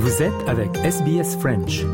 Vous êtes avec SBS French.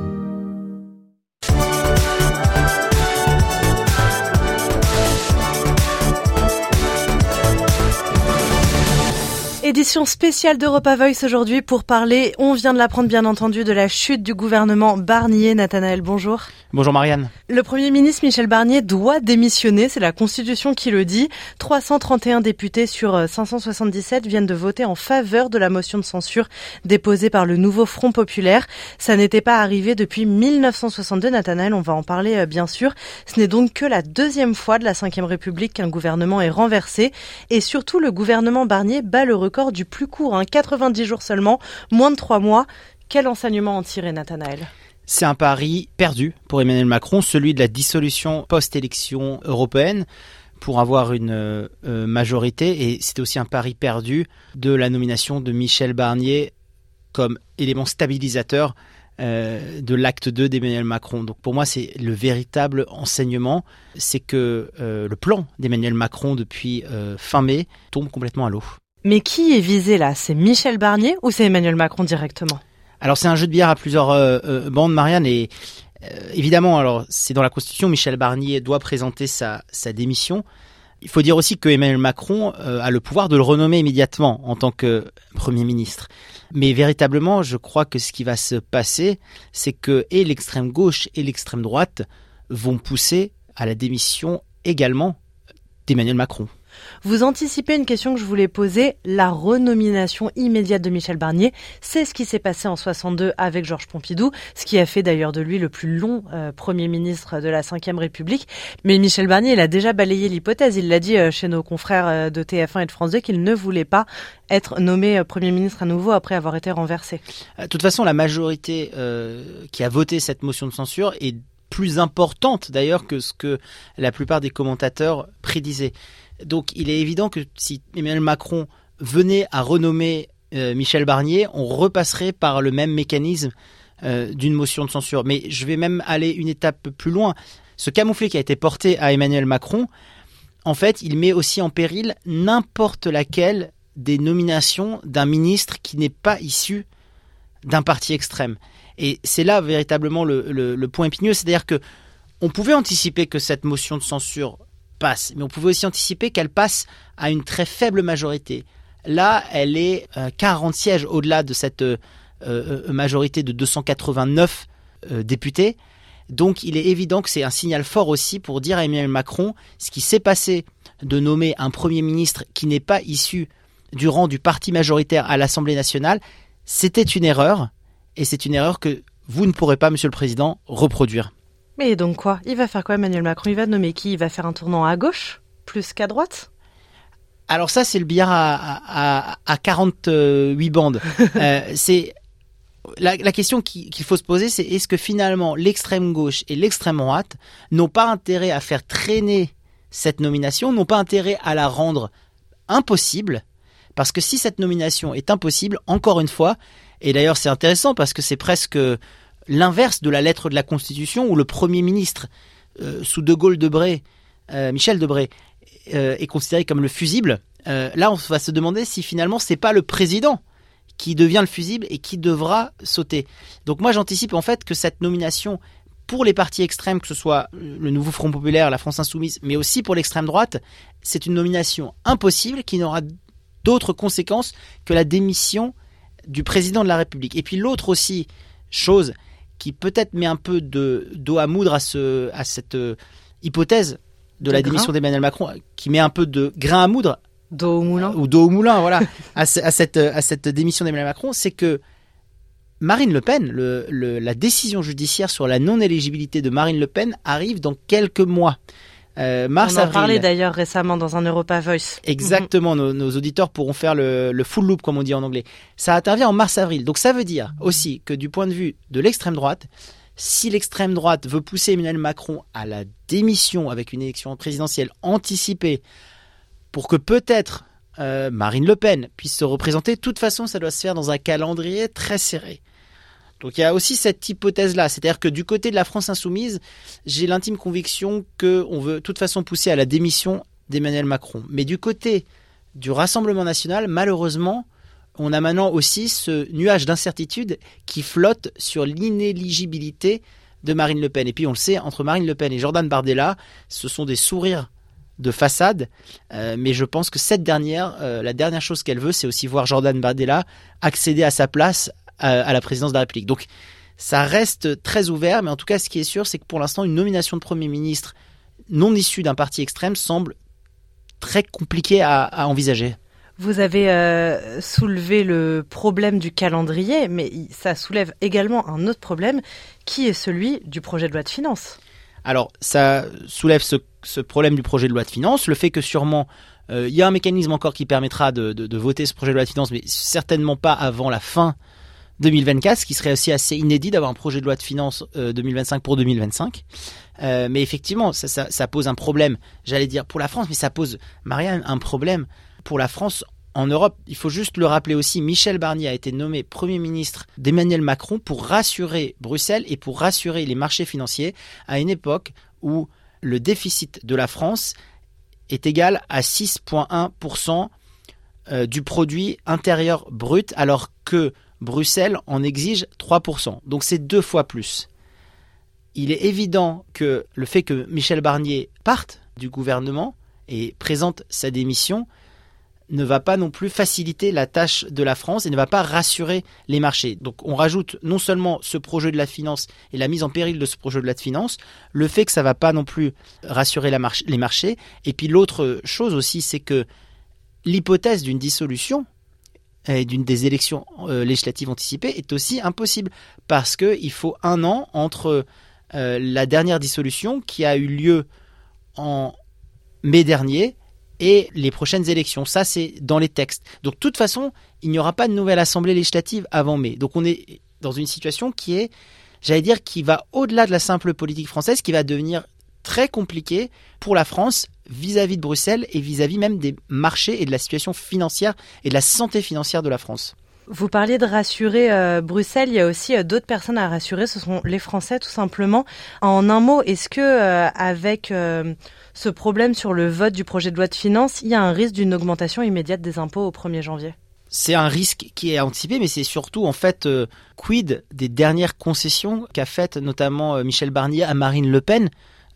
Édition spéciale d'Europa Voice aujourd'hui pour parler, on vient de l'apprendre bien entendu, de la chute du gouvernement Barnier. Nathanaël, bonjour. Bonjour Marianne. Le Premier ministre Michel Barnier doit démissionner, c'est la Constitution qui le dit. 331 députés sur 577 viennent de voter en faveur de la motion de censure déposée par le nouveau Front populaire. Ça n'était pas arrivé depuis 1962, Nathanaël, on va en parler bien sûr. Ce n'est donc que la deuxième fois de la Ve République qu'un gouvernement est renversé. Et surtout, le gouvernement Barnier bat le record du plus court, 90 jours seulement, moins de 3 mois. Quel enseignement en tirer, Nathanaël ? C'est un pari perdu pour Emmanuel Macron, celui de la dissolution post-élection européenne pour avoir une majorité. Et c'était aussi un pari perdu de la nomination de Michel Barnier comme élément stabilisateur de l'acte 2 d'Emmanuel Macron. Donc pour moi, c'est le véritable enseignement, c'est que le plan d'Emmanuel Macron depuis fin mai tombe complètement à l'eau. Mais qui est visé là ? C'est Michel Barnier ou c'est Emmanuel Macron directement ? Alors c'est un jeu de billard à plusieurs bandes, Marianne, et évidemment, alors c'est dans la Constitution, Michel Barnier doit présenter sa démission. Il faut dire aussi que Emmanuel Macron a le pouvoir de le renommer immédiatement en tant que Premier ministre. Mais véritablement, je crois que ce qui va se passer, c'est que et l'extrême gauche et l'extrême droite vont pousser à la démission également d'Emmanuel Macron. Vous anticipez une question que je voulais poser, la renomination immédiate de Michel Barnier. C'est ce qui s'est passé en 62 avec Georges Pompidou, ce qui a fait d'ailleurs de lui le plus long Premier ministre de la Ve République. Mais Michel Barnier, il a déjà balayé l'hypothèse. Il l'a dit chez nos confrères de TF1 et de France 2 qu'il ne voulait pas être nommé Premier ministre à nouveau après avoir été renversé. De toute façon, la majorité qui a voté cette motion de censure est plus importante d'ailleurs que ce que la plupart des commentateurs prédisaient. Donc il est évident que si Emmanuel Macron venait à renommer Michel Barnier, on repasserait par le même mécanisme d'une motion de censure. Mais je vais même aller une étape plus loin. Ce camouflet qui a été porté à Emmanuel Macron, en fait, il met aussi en péril n'importe laquelle des nominations d'un ministre qui n'est pas issu d'un parti extrême. Et c'est là véritablement le point épineux, c'est-à-dire que on pouvait anticiper que cette motion de censure passe, mais on pouvait aussi anticiper qu'elle passe à une très faible majorité. Là, elle est 40 sièges au-delà de cette majorité de 289 députés. Donc il est évident que c'est un signal fort aussi pour dire à Emmanuel Macron ce qui s'est passé de nommer un Premier ministre qui n'est pas issu du rang du parti majoritaire à l'Assemblée nationale, c'était une erreur, et c'est une erreur que vous ne pourrez pas, Monsieur le Président, reproduire. Mais donc quoi ? Il va faire quoi, Emmanuel Macron ? Il va nommer qui ? Il va faire un tournant à gauche plus qu'à droite ? Alors ça, c'est le billard à 48 bandes. C'est la question qu'il faut se poser, c'est est-ce que finalement l'extrême gauche et l'extrême droite n'ont pas intérêt à faire traîner cette nomination, n'ont pas intérêt à la rendre impossible ? Parce que si cette nomination est impossible, encore une fois, et d'ailleurs c'est intéressant parce que c'est presque l'inverse de la lettre de la Constitution où le Premier ministre, sous De Gaulle Debré, Michel Debré, est considéré comme le fusible. Là, on va se demander si finalement c'est pas le président qui devient le fusible et qui devra sauter. Donc moi, j'anticipe en fait que cette nomination pour les partis extrêmes, que ce soit le Nouveau Front populaire, la France insoumise, mais aussi pour l'extrême droite, c'est une nomination impossible qui n'aura d'autres conséquences que la démission du président de la République. Et puis l'autre aussi chose qui peut-être met un peu d'eau à moudre à cette hypothèse de la démission d'Emmanuel Macron, qui met un peu de grain à moudre, d'eau au moulin, ou d'eau au moulin, voilà, à cette démission d'Emmanuel Macron, c'est que Marine Le Pen, la décision judiciaire sur la non-éligibilité de Marine Le Pen arrive dans quelques mois. On en parlait d'ailleurs récemment dans un Europa Voice. Exactement, nos auditeurs pourront faire le full loop, comme on dit en anglais. Ça intervient en mars-avril. Donc ça veut dire aussi que du point de vue de l'extrême droite, si l'extrême droite veut pousser Emmanuel Macron à la démission avec une élection présidentielle anticipée pour que peut-être Marine Le Pen puisse se représenter, de toute façon ça doit se faire dans un calendrier très serré. Donc il y a aussi cette hypothèse-là, c'est-à-dire que du côté de la France insoumise, j'ai l'intime conviction qu'on veut de toute façon pousser à la démission d'Emmanuel Macron. Mais du côté du Rassemblement national, malheureusement, on a maintenant aussi ce nuage d'incertitude qui flotte sur l'inéligibilité de Marine Le Pen. Et puis on le sait, entre Marine Le Pen et Jordan Bardella, ce sont des sourires de façade, mais je pense que cette dernière, la dernière chose qu'elle veut, c'est aussi voir Jordan Bardella accéder à sa place à la présidence de la République. Donc ça reste très ouvert, mais en tout cas ce qui est sûr, c'est que pour l'instant une nomination de Premier ministre non issue d'un parti extrême semble très compliquée à envisager. Vous avez soulevé le problème du calendrier, mais ça soulève également un autre problème, qui est celui du projet de loi de finances. Alors, ça soulève ce problème du projet de loi de finances, le fait que sûrement il y a un mécanisme encore qui permettra de voter ce projet de loi de finances, mais certainement pas avant la fin 2024, ce qui serait aussi assez inédit d'avoir un projet de loi de finances 2025 pour 2025. Mais effectivement, ça pose un problème, j'allais dire pour la France, mais ça pose, Marianne, un problème pour la France en Europe. Il faut juste le rappeler aussi, Michel Barnier a été nommé Premier ministre d'Emmanuel Macron pour rassurer Bruxelles et pour rassurer les marchés financiers à une époque où le déficit de la France est égal à 6,1% du produit intérieur brut, alors que Bruxelles en exige 3%. Donc c'est 2 fois plus. Il est évident que le fait que Michel Barnier parte du gouvernement et présente sa démission ne va pas non plus faciliter la tâche de la France et ne va pas rassurer les marchés. Donc on rajoute non seulement ce projet de loi de finances et la mise en péril de ce projet de loi de finances, le fait que ça ne va pas non plus rassurer les marchés. Et puis l'autre chose aussi, c'est que l'hypothèse d'une dissolution et des élections législatives anticipées est aussi impossible parce qu'il faut 1 an entre la dernière dissolution qui a eu lieu en mai dernier et les prochaines élections. Ça, c'est dans les textes. Donc, de toute façon, il n'y aura pas de nouvelle assemblée législative avant mai. Donc, on est dans une situation qui est, j'allais dire, qui va au-delà de la simple politique française, qui va devenir très compliquée pour la France vis-à-vis de Bruxelles et vis-à-vis même des marchés et de la situation financière et de la santé financière de la France. Vous parliez de rassurer Bruxelles, il y a aussi d'autres personnes à rassurer, ce sont les Français tout simplement. En un mot, est-ce que avec ce problème sur le vote du projet de loi de finances, il y a un risque d'une augmentation immédiate des impôts au 1er janvier ? C'est un risque qui est anticipé, mais c'est surtout en fait quid des dernières concessions qu'a faites notamment Michel Barnier à Marine Le Pen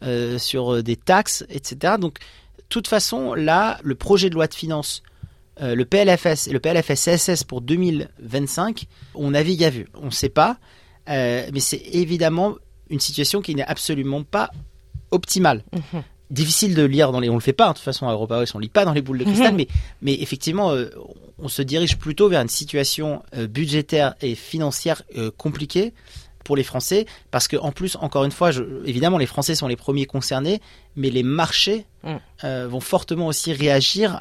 sur des taxes, etc. Donc, de toute façon, là, le projet de loi de finances, le PLFS et le PLFSSS pour 2025, on navigue à vue. On ne sait pas, mais c'est évidemment une situation qui n'est absolument pas optimale. Difficile de lire on le fait pas, de toute façon à Europa West, on lit pas dans les boules de cristal, mais effectivement, on se dirige plutôt vers une situation budgétaire et financière compliquée pour les Français, parce que en plus, encore une fois, évidemment, les Français sont les premiers concernés, mais les marchés vont fortement aussi réagir.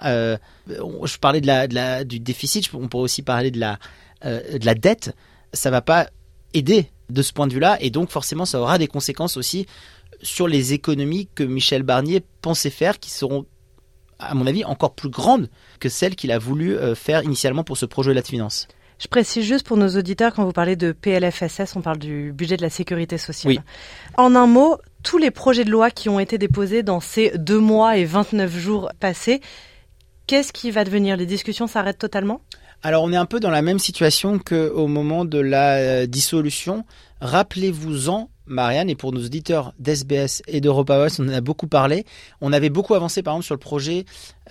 Je parlais du déficit, on pourrait aussi parler de la dette. Ça va pas aider de ce point de vue-là, et donc forcément, ça aura des conséquences aussi sur les économies que Michel Barnier pensait faire, qui seront, à mon avis, encore plus grandes que celles qu'il a voulu faire initialement pour ce projet de loi de finances. Je précise juste pour nos auditeurs, quand vous parlez de PLFSS, on parle du budget de la sécurité sociale. Oui. En un mot, tous les projets de loi qui ont été déposés dans ces 2 mois et 29 jours passés, qu'est-ce qui va devenir ? Les discussions s'arrêtent totalement ? Alors, on est un peu dans la même situation qu'au moment de la dissolution. Rappelez-vous-en, Marianne, et pour nos auditeurs d'SBS et d'Europa West, on en a beaucoup parlé. On avait beaucoup avancé, par exemple, sur le projet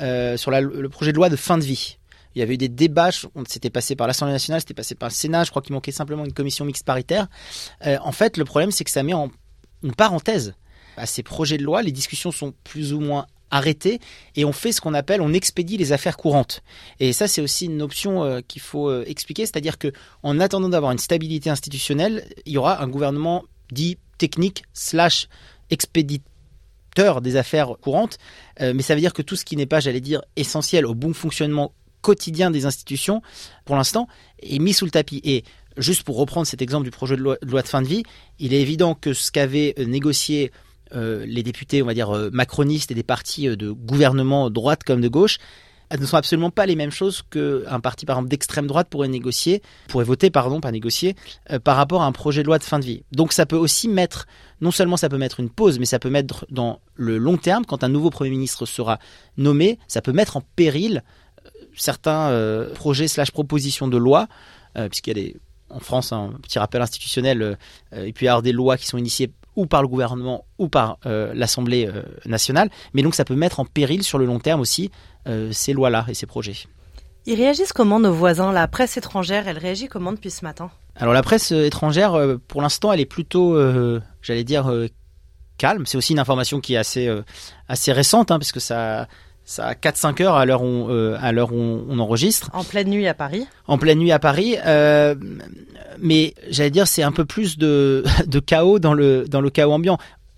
de loi de fin de vie. Il y avait eu des débats, c'était passé par l'Assemblée nationale, c'était passé par le Sénat, je crois qu'il manquait simplement une commission mixte paritaire. En fait, le problème, c'est que ça met en une parenthèse à ces projets de loi. Les discussions sont plus ou moins arrêtées et on fait ce qu'on appelle, on expédie les affaires courantes. Et ça, c'est aussi une option qu'il faut expliquer, c'est-à-dire qu'en attendant d'avoir une stabilité institutionnelle, il y aura un gouvernement dit technique / expéditeur des affaires courantes, mais ça veut dire que tout ce qui n'est pas, j'allais dire, essentiel au bon fonctionnement quotidien des institutions, pour l'instant, est mis sous le tapis. Et juste pour reprendre cet exemple du projet de loi de fin de vie, il est évident que ce qu'avaient négocié les députés, on va dire, macronistes et des partis de gouvernement droite comme de gauche, ne sont absolument pas les mêmes choses qu'un parti, par exemple, d'extrême droite pourrait voter, par rapport à un projet de loi de fin de vie. Donc ça peut aussi mettre, non seulement ça peut mettre une pause, mais ça peut mettre dans le long terme, quand un nouveau Premier ministre sera nommé, ça peut mettre en péril certains projets / propositions de loi, puisqu'il y a en France, un petit rappel institutionnel, il peut y avoir des lois qui sont initiées ou par le gouvernement ou par l'Assemblée nationale, mais donc ça peut mettre en péril sur le long terme aussi ces lois-là et ces projets. Ils réagissent comment, nos voisins? La presse étrangère, elle réagit comment depuis ce matin? Alors la presse étrangère, pour l'instant, elle est plutôt, calme. C'est aussi une information qui est assez récente, puisque ça a 4-5 heures à l'heure où on enregistre. En pleine nuit à Paris. En pleine nuit à Paris. Mais c'est un peu plus de chaos dans le chaos ambiant.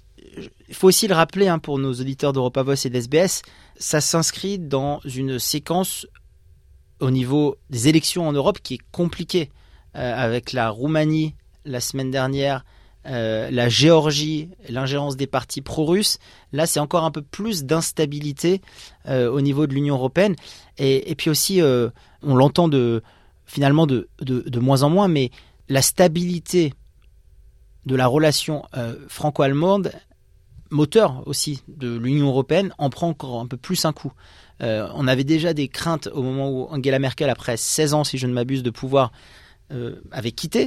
Il faut aussi le rappeler pour nos auditeurs d'Europa Voice et de SBS, ça s'inscrit dans une séquence au niveau des élections en Europe qui est compliquée, avec la Roumanie la semaine dernière, la Géorgie, l'ingérence des partis pro-russes. Là, c'est encore un peu plus d'instabilité au niveau de l'Union européenne. Et puis aussi, on l'entend finalement de moins en moins, mais la stabilité de la relation franco-allemande, moteur aussi de l'Union européenne, en prend encore un peu plus un coup. On avait déjà des craintes au moment où Angela Merkel, après 16 ans, si je ne m'abuse, de pouvoir, avait quitté.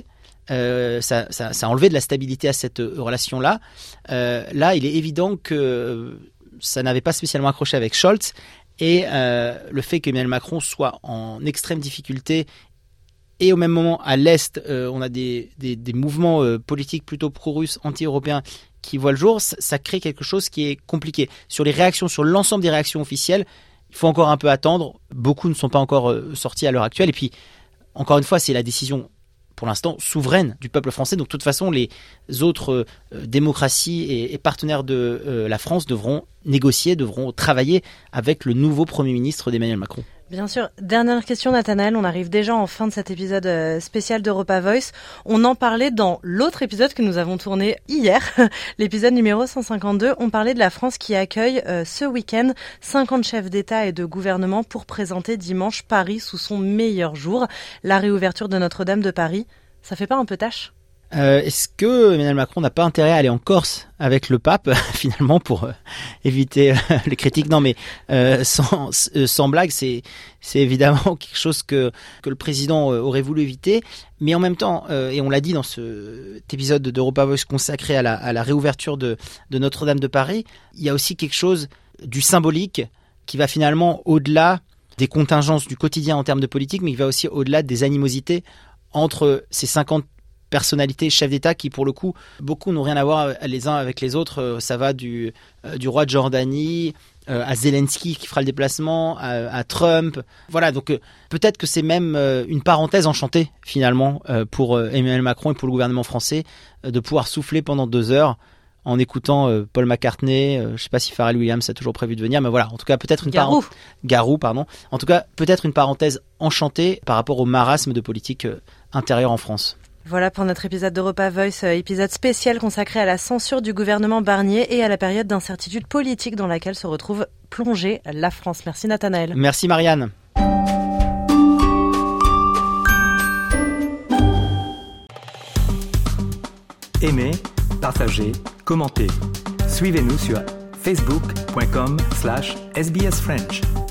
Ça a enlevé de la stabilité à cette relation-là. Là, il est évident que ça n'avait pas spécialement accroché avec Scholz, et le fait qu'Emmanuel Macron soit en extrême difficulté, et au même moment à l'Est, on a des mouvements politiques plutôt pro-russes, anti-européens qui voient le jour, ça crée quelque chose qui est compliqué. Sur les réactions, sur l'ensemble des réactions officielles, il faut encore un peu attendre. Beaucoup ne sont pas encore sortis à l'heure actuelle. Et puis, encore une fois, c'est la décision pour l'instant souveraine du peuple français. Donc de toute façon, les autres démocraties et partenaires de la France devront négocier, devront travailler avec le nouveau Premier ministre d'Emmanuel Macron. Bien sûr. Dernière question, Nathanaël. On arrive déjà en fin de cet épisode spécial d'Europa Voice. On en parlait dans l'autre épisode que nous avons tourné hier, l'épisode numéro 152. On parlait de la France qui accueille ce week-end 50 chefs d'État et de gouvernement pour présenter dimanche Paris sous son meilleur jour. La réouverture de Notre-Dame de Paris, ça fait pas un peu tâche ? Est-ce que Emmanuel Macron n'a pas intérêt à aller en Corse avec le pape, finalement, pour éviter les critiques? Non, mais sans blague, c'est évidemment quelque chose que le président aurait voulu éviter. Mais en même temps, et on l'a dit dans cet épisode d'Europa Voice consacré à la réouverture de Notre-Dame de Paris, il y a aussi quelque chose du symbolique qui va finalement au-delà des contingences du quotidien en termes de politique, mais qui va aussi au-delà des animosités entre ces 50 personnalités, chefs d'État qui, pour le coup, beaucoup n'ont rien à voir les uns avec les autres. Ça va du roi de Jordanie à Zelensky qui fera le déplacement, à Trump. Voilà, donc peut-être que c'est même une parenthèse enchantée, finalement, pour Emmanuel Macron et pour le gouvernement français, de pouvoir souffler pendant 2 heures en écoutant Paul McCartney. Je ne sais pas si Pharrell Williams a toujours prévu de venir, mais voilà, en tout cas, peut-être Garou, pardon. En tout cas, peut-être une parenthèse enchantée par rapport au marasme de politique intérieure en France. Voilà pour notre épisode d'Europa Voice, épisode spécial consacré à la censure du gouvernement Barnier et à la période d'incertitude politique dans laquelle se retrouve plongée la France. Merci Nathanaël. Merci Marianne. Aimez, partagez, commentez. Suivez-nous sur facebook.com/sbsfrench.